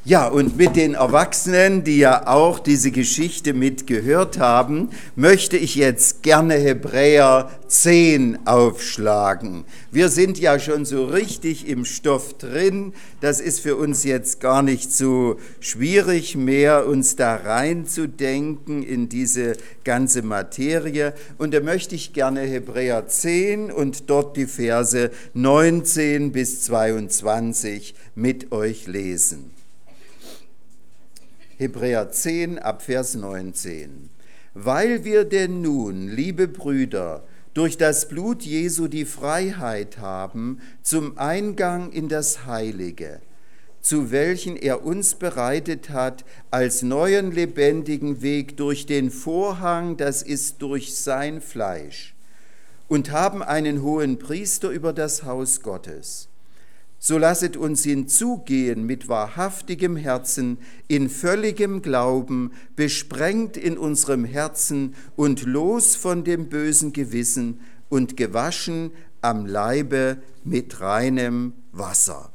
Ja, und mit den Erwachsenen, die ja auch diese Geschichte mitgehört haben, möchte ich jetzt gerne Hebräer 10 aufschlagen. Wir sind ja schon so richtig im Stoff drin. Das ist für uns jetzt gar nicht so schwierig mehr, uns da reinzudenken in diese ganze Materie. Und da möchte ich gerne Hebräer 10 und dort die Verse 19 bis 22 mit euch lesen. Hebräer 10 ab Vers 19. Weil wir denn nun, liebe Brüder, durch das Blut Jesu die Freiheit haben zum Eingang in das Heilige, zu welchen er uns bereitet hat, als neuen lebendigen Weg durch den Vorhang, das ist durch sein Fleisch, und haben einen hohen Priester über das Haus Gottes. So lasset uns hinzugehen mit wahrhaftigem Herzen, in völligem Glauben, besprengt in unserem Herzen und los von dem bösen Gewissen und gewaschen am Leibe mit reinem Wasser.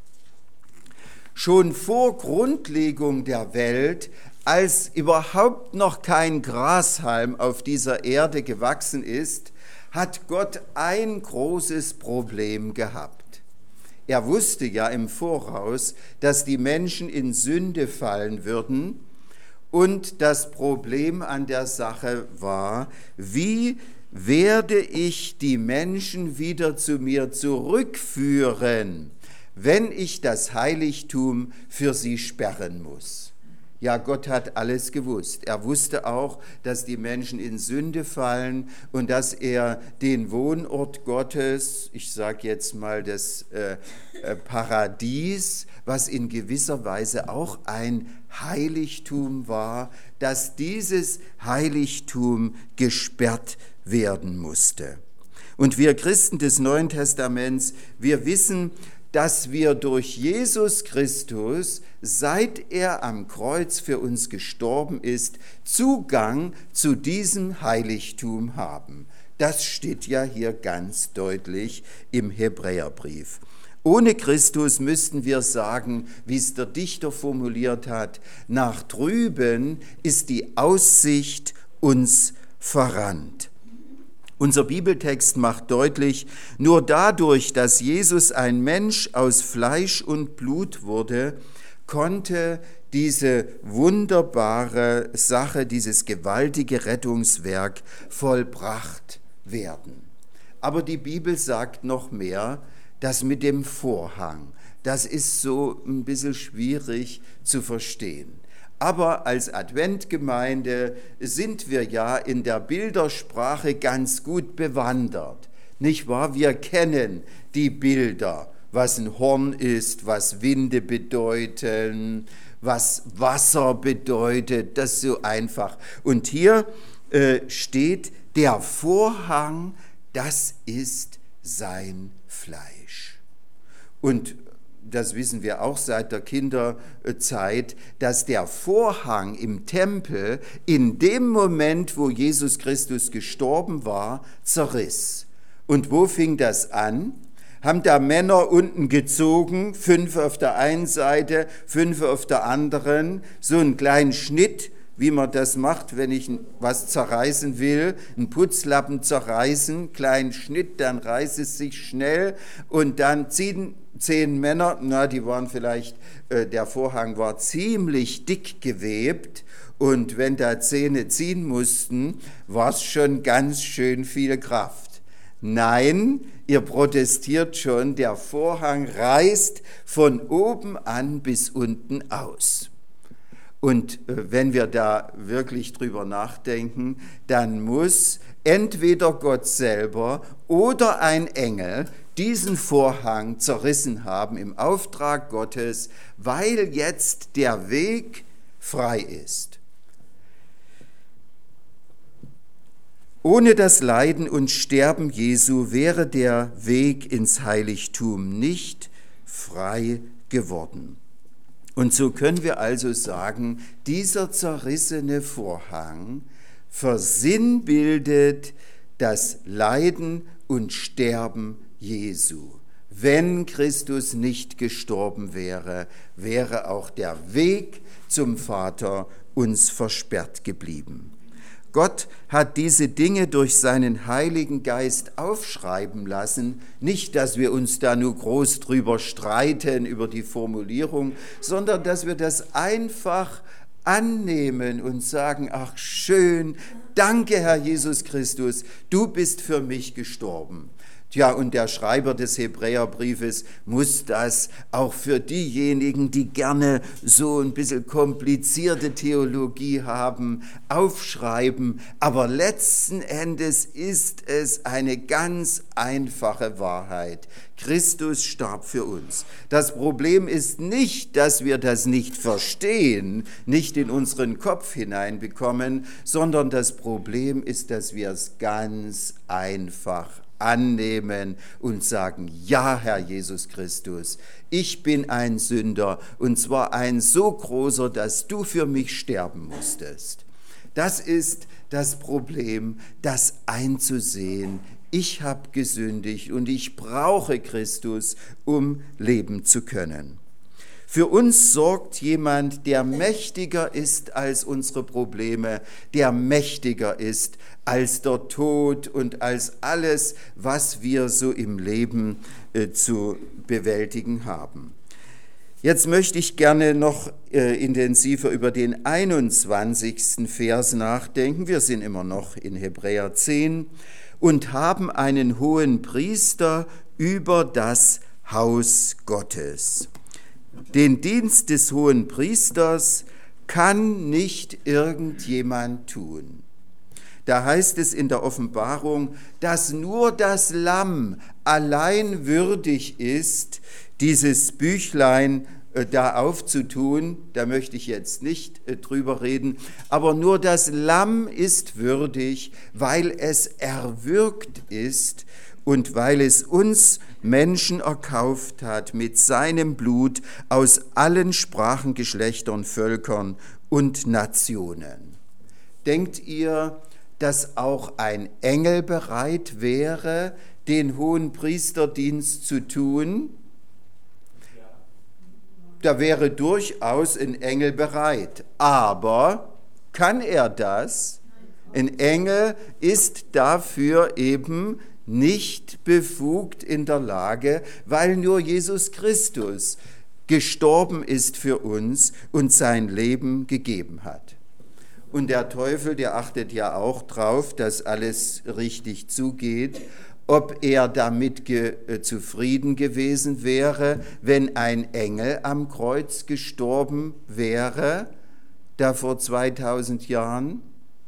Schon vor Grundlegung der Welt, als überhaupt noch kein Grashalm auf dieser Erde gewachsen ist, hat Gott ein großes Problem gehabt. Er wusste ja im Voraus, dass die Menschen in Sünde fallen würden, und das Problem an der Sache war, wie werde ich die Menschen wieder zu mir zurückführen, wenn ich das Heiligtum für sie sperren muss? Ja, Gott hat alles gewusst. Er wusste auch, dass die Menschen in Sünde fallen und dass er den Wohnort Gottes, ich sage jetzt mal das Paradies, was in gewisser Weise auch ein Heiligtum war, dass dieses Heiligtum gesperrt werden musste. Und wir Christen des Neuen Testaments, wir wissen, dass wir durch Jesus Christus, seit er am Kreuz für uns gestorben ist, Zugang zu diesem Heiligtum haben. Das steht ja hier ganz deutlich im Hebräerbrief. Ohne Christus müssten wir sagen, wie es der Dichter formuliert hat, nach drüben ist die Aussicht uns verrannt. Unser Bibeltext macht deutlich, nur dadurch, dass Jesus ein Mensch aus Fleisch und Blut wurde, konnte diese wunderbare Sache, dieses gewaltige Rettungswerk vollbracht werden. Aber die Bibel sagt noch mehr, das mit dem Vorhang, das ist so ein bisschen schwierig zu verstehen. Aber als Adventgemeinde sind wir ja in der Bildersprache ganz gut bewandert. Nicht wahr? Wir kennen die Bilder, was ein Horn ist, was Winde bedeuten, was Wasser bedeutet, das ist so einfach. Und hier steht, der Vorhang, das ist sein Fleisch. Und das wissen wir auch seit der Kinderzeit, dass der Vorhang im Tempel in dem Moment, wo Jesus Christus gestorben war, zerriss. Und wo fing das an? Haben da Männer unten gezogen, 5 auf der einen Seite, 5 auf der anderen, so einen kleinen Schnitt, wie man das macht, wenn ich was zerreißen will, einen Putzlappen zerreißen, kleinen Schnitt, dann reißt es sich schnell und dann ziehen 10 Männer, die waren vielleicht, der Vorhang war ziemlich dick gewebt, und wenn da 10 ziehen mussten, war es schon ganz schön viel Kraft. Nein, ihr protestiert schon, der Vorhang reißt von oben an bis unten aus. Und wenn wir da wirklich drüber nachdenken, dann muss entweder Gott selber oder ein Engel diesen Vorhang zerrissen haben im Auftrag Gottes, weil jetzt der Weg frei ist. Ohne das Leiden und Sterben Jesu wäre der Weg ins Heiligtum nicht frei geworden. Und so können wir also sagen, dieser zerrissene Vorhang versinnbildet das Leiden und Sterben Jesu. Wenn Christus nicht gestorben wäre, wäre auch der Weg zum Vater uns versperrt geblieben. Gott hat diese Dinge durch seinen Heiligen Geist aufschreiben lassen. Nicht, dass wir uns da nur groß drüber streiten, über die Formulierung, sondern dass wir das einfach annehmen und sagen, ach schön, danke Herr Jesus Christus, du bist für mich gestorben. Tja, und der Schreiber des Hebräerbriefes muss das auch für diejenigen, die gerne so ein bisschen komplizierte Theologie haben, aufschreiben. Aber letzten Endes ist es eine ganz einfache Wahrheit. Christus starb für uns. Das Problem ist nicht, dass wir das nicht verstehen, nicht in unseren Kopf hineinbekommen, sondern das Problem ist, dass wir es ganz einfach annehmen und sagen, ja, Herr Jesus Christus, ich bin ein Sünder und zwar ein so großer, dass du für mich sterben musstest. Das ist das Problem, das einzusehen. Ich habe gesündigt und ich brauche Christus, um leben zu können. Für uns sorgt jemand, der mächtiger ist als unsere Probleme, der mächtiger ist als der Tod und als alles, was wir so im Leben zu bewältigen haben. Jetzt möchte ich gerne noch intensiver über den 21. Vers nachdenken. Wir sind immer noch in Hebräer 10 und haben einen hohen Priester über das Haus Gottes. Den Dienst des hohen Priesters kann nicht irgendjemand tun. Da heißt es in der Offenbarung, dass nur das Lamm allein würdig ist, dieses Büchlein da aufzutun. Da möchte ich jetzt nicht drüber reden, aber nur das Lamm ist würdig, weil es erwürgt ist und weil es uns Menschen erkauft hat mit seinem Blut aus allen Sprachen, Geschlechtern, Völkern und Nationen. Denkt ihr, dass auch ein Engel bereit wäre, den hohen Priesterdienst zu tun? Da wäre durchaus ein Engel bereit. Aber kann er das? Ein Engel ist dafür eben nicht befugt in der Lage, weil nur Jesus Christus gestorben ist für uns und sein Leben gegeben hat. Und der Teufel, der achtet ja auch drauf, dass alles richtig zugeht, ob er damit zufrieden gewesen wäre, wenn ein Engel am Kreuz gestorben wäre, da vor 2000 Jahren.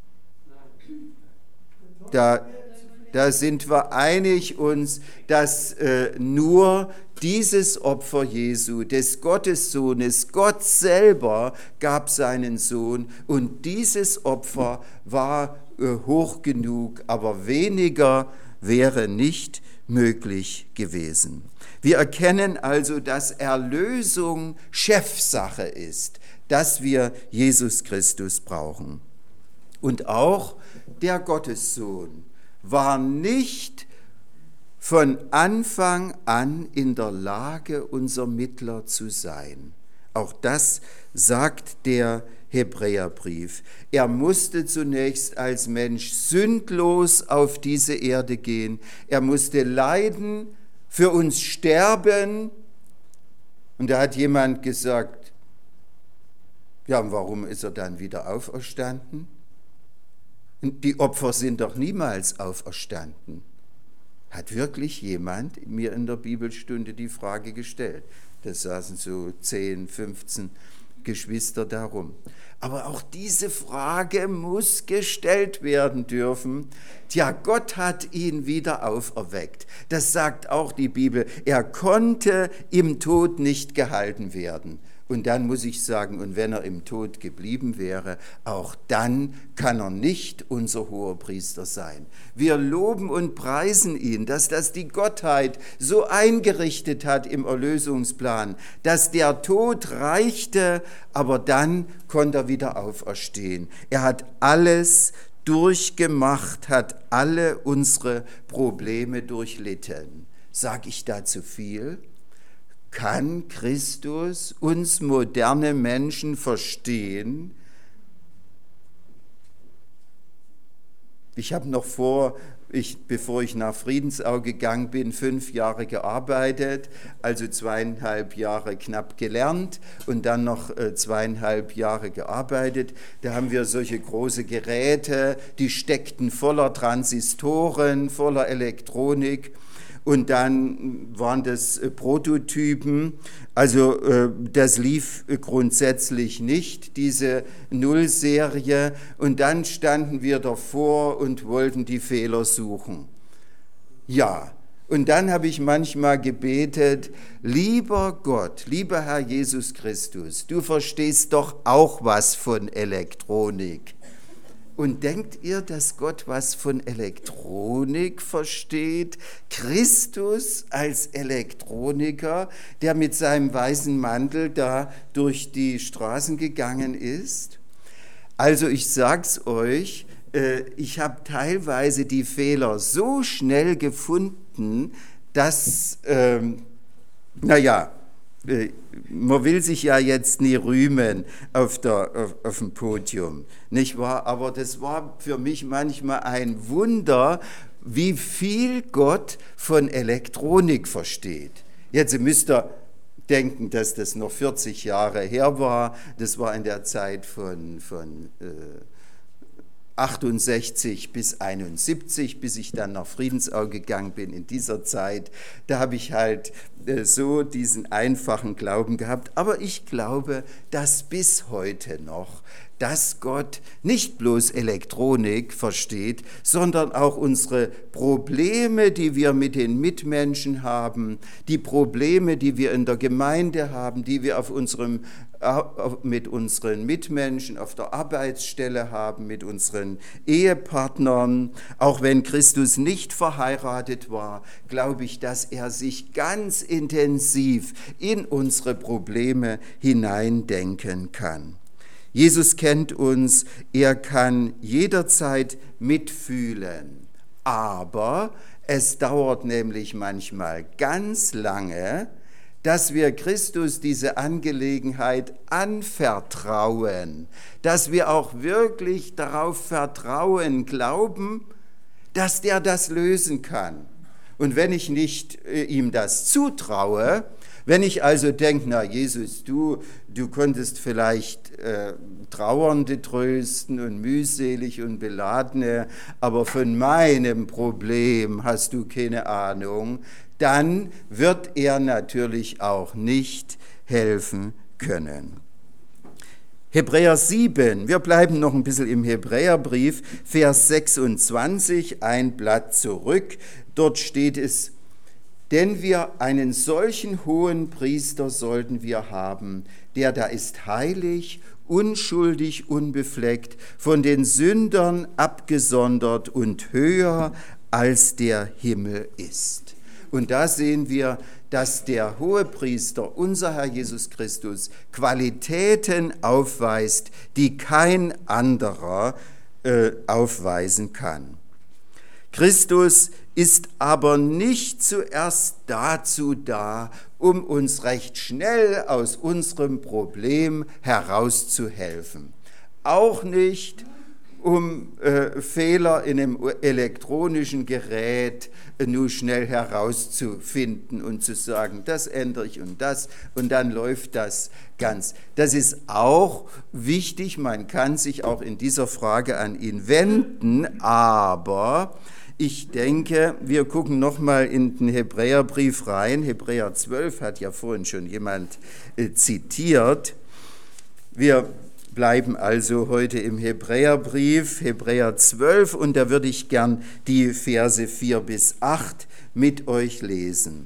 Da sind wir einig uns, dass nur dieses Opfer Jesu, des Gottessohnes, Gott selber gab seinen Sohn und dieses Opfer war hoch genug, aber weniger wäre nicht möglich gewesen. Wir erkennen also, dass Erlösung Chefsache ist, dass wir Jesus Christus brauchen. Und auch der Gottessohn war nicht von Anfang an in der Lage, unser Mittler zu sein. Auch das sagt der Hebräerbrief. Er musste zunächst als Mensch sündlos auf diese Erde gehen. Er musste leiden, für uns sterben. Und da hat jemand gesagt, ja, und warum ist er dann wieder auferstanden? Die Opfer sind doch niemals auferstanden. Hat wirklich jemand mir in der Bibelstunde die Frage gestellt. Da saßen so 10, 15 Geschwister darum. Aber auch diese Frage muss gestellt werden dürfen. Tja, Gott hat ihn wieder auferweckt. Das sagt auch die Bibel. Er konnte im Tod nicht gehalten werden. Und dann muss ich sagen, und wenn er im Tod geblieben wäre, auch dann kann er nicht unser Hoherpriester sein. Wir loben und preisen ihn, dass das die Gottheit so eingerichtet hat im Erlösungsplan, dass der Tod reichte, aber dann konnte er wieder auferstehen. Er hat alles durchgemacht, hat alle unsere Probleme durchlitten. Sag ich da zu viel? Kann Christus uns moderne Menschen verstehen? Ich habe noch bevor ich nach Friedensau gegangen bin, 5 Jahre gearbeitet, also 2,5 Jahre knapp gelernt und dann noch 2,5 Jahre gearbeitet. Da haben wir solche große Geräte, die steckten voller Transistoren, voller Elektronik. Und dann waren das Prototypen, also das lief grundsätzlich nicht, diese Nullserie. Und dann standen wir davor und wollten die Fehler suchen. Ja, und dann habe ich manchmal gebetet, lieber Gott, lieber Herr Jesus Christus, du verstehst doch auch was von Elektronik. Und denkt ihr, dass Gott was von Elektronik versteht? Christus als Elektroniker, der mit seinem weißen Mantel da durch die Straßen gegangen ist? Also ich sag's euch, ich habe teilweise die Fehler so schnell gefunden, dass, man will sich ja jetzt nie rühmen auf dem Podium, nicht wahr? Aber das war für mich manchmal ein Wunder, wie viel Gott von Elektronik versteht. Jetzt müsst ihr denken, dass das noch 40 Jahre her war. Das war in der Zeit von 68 bis 71, bis ich dann nach Friedensau gegangen bin in dieser Zeit. Da habe ich halt so diesen einfachen Glauben gehabt. Aber ich glaube, dass bis heute noch, dass Gott nicht bloß Elektronik versteht, sondern auch unsere Probleme, die wir mit den Mitmenschen haben, die Probleme, die wir in der Gemeinde haben, die wir mit unseren Mitmenschen auf der Arbeitsstelle haben, mit unseren Ehepartnern. Auch wenn Christus nicht verheiratet war, glaube ich, dass er sich ganz intensiv in unsere Probleme hineindenken kann. Jesus kennt uns, er kann jederzeit mitfühlen, aber es dauert nämlich manchmal ganz lange, dass wir Christus diese Angelegenheit anvertrauen, dass wir auch wirklich darauf vertrauen, glauben, dass der das lösen kann. Und wenn ich nicht ihm das zutraue, wenn ich also denke, na Jesus, du konntest vielleicht Trauernde trösten und mühselig und Beladene, aber von meinem Problem hast du keine Ahnung, dann wird er natürlich auch nicht helfen können. Hebräer 7, wir bleiben noch ein bisschen im Hebräerbrief, Vers 26, ein Blatt zurück, dort steht es, denn wir einen solchen hohen Priester sollten wir haben, der da ist heilig, unschuldig, unbefleckt, von den Sündern abgesondert und höher als der Himmel ist. Und da sehen wir, dass der Hohepriester, unser Herr Jesus Christus, Qualitäten aufweist, die kein anderer aufweisen kann. Christus ist aber nicht zuerst dazu da, um uns recht schnell aus unserem Problem herauszuhelfen. Auch nicht, um Fehler in einem elektronischen Gerät nur schnell herauszufinden und zu sagen, das ändere ich und dann läuft das ganz. Das ist auch wichtig, man kann sich auch in dieser Frage an ihn wenden, aber ich denke, wir gucken nochmal in den Hebräerbrief rein. Hebräer 12 hat ja vorhin schon jemand zitiert. Wir bleiben also heute im Hebräerbrief, Hebräer 12, und da würde ich gern die Verse 4 bis 8 mit euch lesen.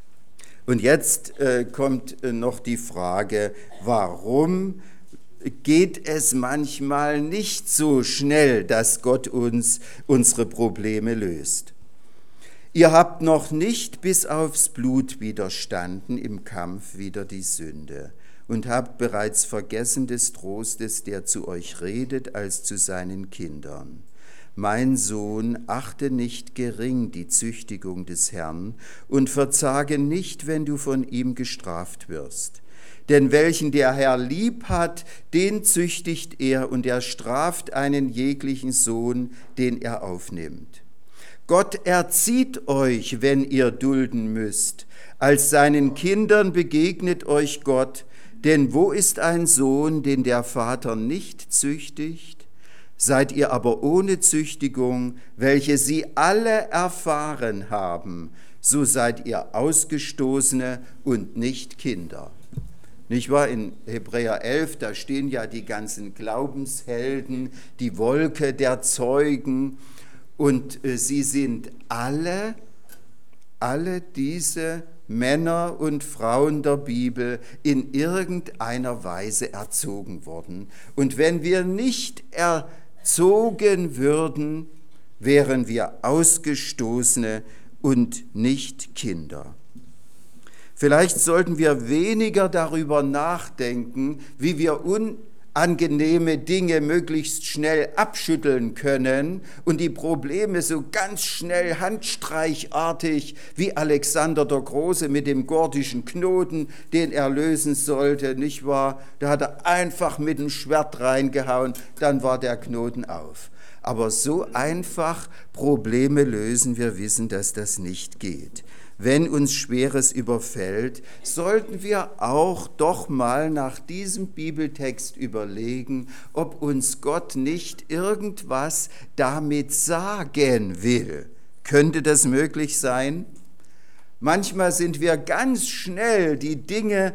Und jetzt kommt noch die Frage, warum geht es manchmal nicht so schnell, dass Gott uns unsere Probleme löst? Ihr habt noch nicht bis aufs Blut widerstanden im Kampf wider die Sünde und habt bereits vergessen des Trostes, der zu euch redet, als zu seinen Kindern. mein Sohn, achte nicht gering die Züchtigung des Herrn und verzage nicht, wenn du von ihm gestraft wirst. Denn welchen der Herr lieb hat, den züchtigt er, und er straft einen jeglichen Sohn, den er aufnimmt. Gott erzieht euch, wenn ihr dulden müsst. Als seinen Kindern begegnet euch Gott. Denn wo ist ein Sohn, den der Vater nicht züchtigt? Seid ihr aber ohne Züchtigung, welche sie alle erfahren haben, so seid ihr Ausgestoßene und nicht Kinder. Nicht wahr? In Hebräer 11, da stehen ja die ganzen Glaubenshelden, die Wolke der Zeugen, und sie sind alle diese Männer und Frauen der Bibel in irgendeiner Weise erzogen worden. Und wenn wir nicht erzogen würden, wären wir Ausgestoßene und nicht Kinder. Vielleicht sollten wir weniger darüber nachdenken, wie wir unangenehme Dinge möglichst schnell abschütteln können und die Probleme so ganz schnell handstreichartig wie Alexander der Große mit dem gordischen Knoten, den er lösen sollte, nicht wahr? Da hat er einfach mit dem Schwert reingehauen, dann war der Knoten auf. Aber so einfach Probleme lösen, wir wissen, dass das nicht geht. Wenn uns Schweres überfällt, sollten wir auch doch mal nach diesem Bibeltext überlegen, ob uns Gott nicht irgendwas damit sagen will. Könnte das möglich sein? Manchmal sind wir ganz schnell, die Dinge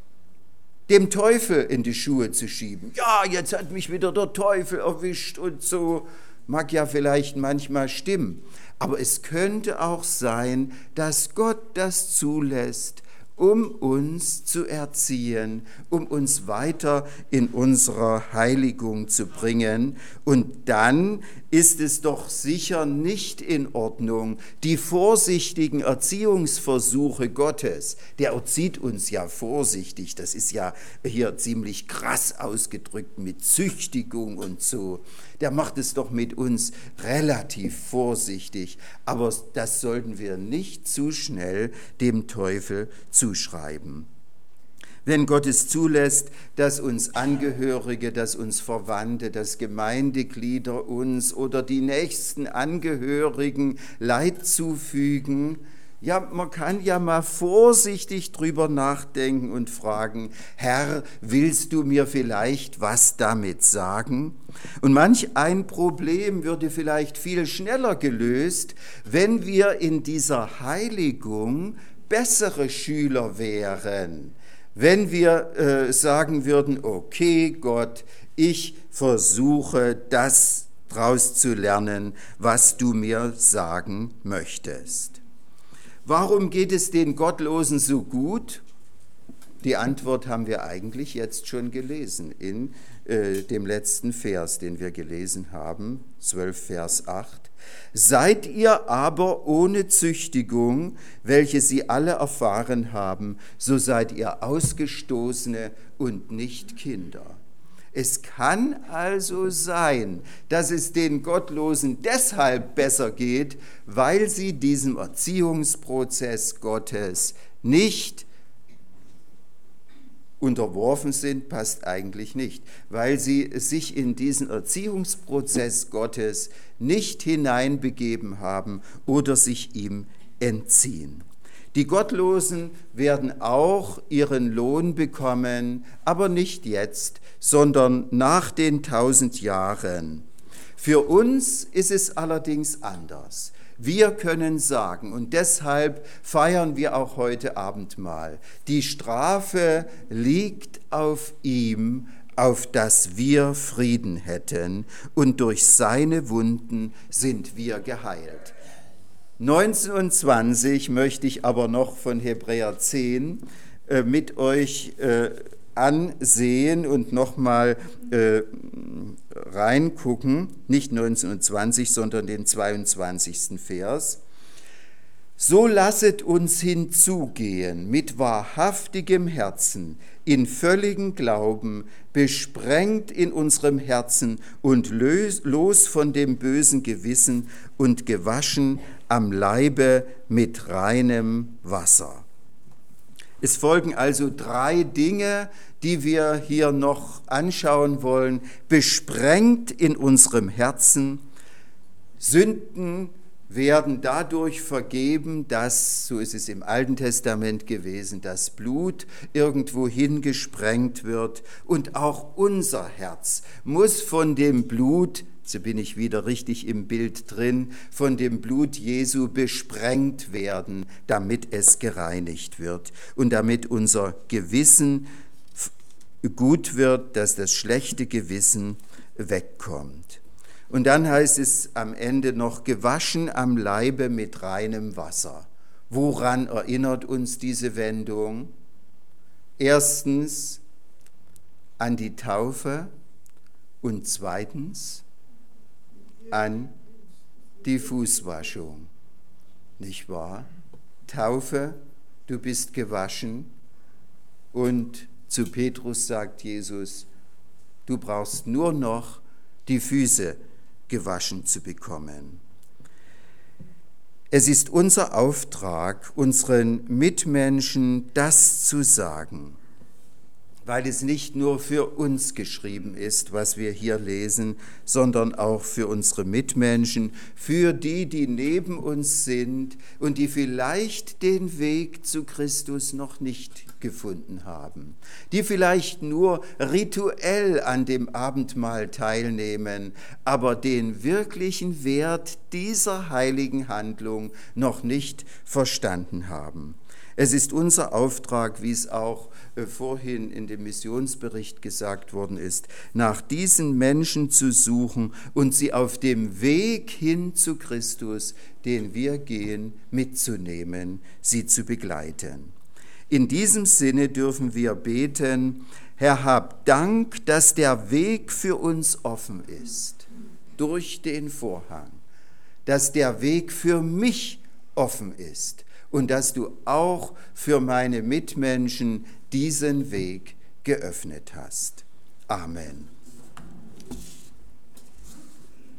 dem Teufel in die Schuhe zu schieben. Ja, jetzt hat mich wieder der Teufel erwischt und so. Mag ja vielleicht manchmal stimmen. Aber es könnte auch sein, dass Gott das zulässt, um uns zu erziehen, um uns weiter in unserer Heiligung zu bringen. Und dann ist es doch sicher nicht in Ordnung, die vorsichtigen Erziehungsversuche Gottes, der erzieht uns ja vorsichtig, das ist ja hier ziemlich krass ausgedrückt mit Züchtigung und so, der macht es doch mit uns relativ vorsichtig, aber das sollten wir nicht zu schnell dem Teufel zuschreiben. Wenn Gott es zulässt, dass uns Angehörige, dass uns Verwandte, dass Gemeindeglieder uns oder die nächsten Angehörigen Leid zufügen, ja, man kann ja mal vorsichtig drüber nachdenken und fragen, Herr, willst du mir vielleicht was damit sagen? Und manch ein Problem würde vielleicht viel schneller gelöst, wenn wir in dieser Heiligung bessere Schüler wären. Wenn wir sagen würden, okay Gott, ich versuche das draus zu lernen, was du mir sagen möchtest. Warum geht es den Gottlosen so gut? Die Antwort haben wir eigentlich jetzt schon gelesen in dem letzten Vers, den wir gelesen haben, 12 Vers 8. Seid ihr aber ohne Züchtigung, welche sie alle erfahren haben, so seid ihr Ausgestoßene und nicht Kinder. Es kann also sein, dass es den Gottlosen deshalb besser geht, weil sie diesem Erziehungsprozess Gottes nicht unterworfen sind, passt eigentlich nicht, weil sie sich in diesen Erziehungsprozess Gottes nicht hineinbegeben haben oder sich ihm entziehen. Die Gottlosen werden auch ihren Lohn bekommen, aber nicht jetzt, sondern nach den 1000 Jahren. Für uns ist es allerdings anders. Wir können sagen, und deshalb feiern wir auch heute Abendmahl, die Strafe liegt auf ihm, auf dass wir Frieden hätten, und durch seine Wunden sind wir geheilt. 19 und 20 möchte ich aber noch von Hebräer 10 mit euch ansehen und nochmal reingucken, nicht 19 und 20, sondern den 22. Vers. So lasset uns hinzugehen mit wahrhaftigem Herzen, in völligen Glauben, besprengt in unserem Herzen und los von dem bösen Gewissen und gewaschen am Leibe mit reinem Wasser. Es folgen also 3 Dinge, die wir hier noch anschauen wollen. Besprengt in unserem Herzen, Sünden werden dadurch vergeben, dass, so ist es im Alten Testament gewesen, das Blut irgendwo hingesprengt wird und auch unser Herz muss von dem Blut, so bin ich wieder richtig im Bild drin, von dem Blut Jesu besprengt werden, damit es gereinigt wird und damit unser Gewissen gut wird, dass das schlechte Gewissen wegkommt. Und dann heißt es am Ende noch, gewaschen am Leibe mit reinem Wasser. Woran erinnert uns diese Wendung? Erstens an die Taufe und zweitens an die Fußwaschung. Nicht wahr? Taufe, du bist gewaschen, und zu Petrus sagt Jesus, du brauchst nur noch die Füße gewaschen zu bekommen. Es ist unser Auftrag, unseren Mitmenschen das zu sagen, weil es nicht nur für uns geschrieben ist, was wir hier lesen, sondern auch für unsere Mitmenschen, für die, die neben uns sind und die vielleicht den Weg zu Christus noch nicht gefunden haben, die vielleicht nur rituell an dem Abendmahl teilnehmen, aber den wirklichen Wert dieser heiligen Handlung noch nicht verstanden haben. Es ist unser Auftrag, wie es auch vorhin in dem Missionsbericht gesagt worden ist, nach diesen Menschen zu suchen und sie auf dem Weg hin zu Christus, den wir gehen, mitzunehmen, sie zu begleiten. In diesem Sinne dürfen wir beten, Herr, hab Dank, dass der Weg für uns offen ist, durch den Vorhang, dass der Weg für mich offen ist und dass du auch für meine Mitmenschen diesen Weg geöffnet hast. Amen.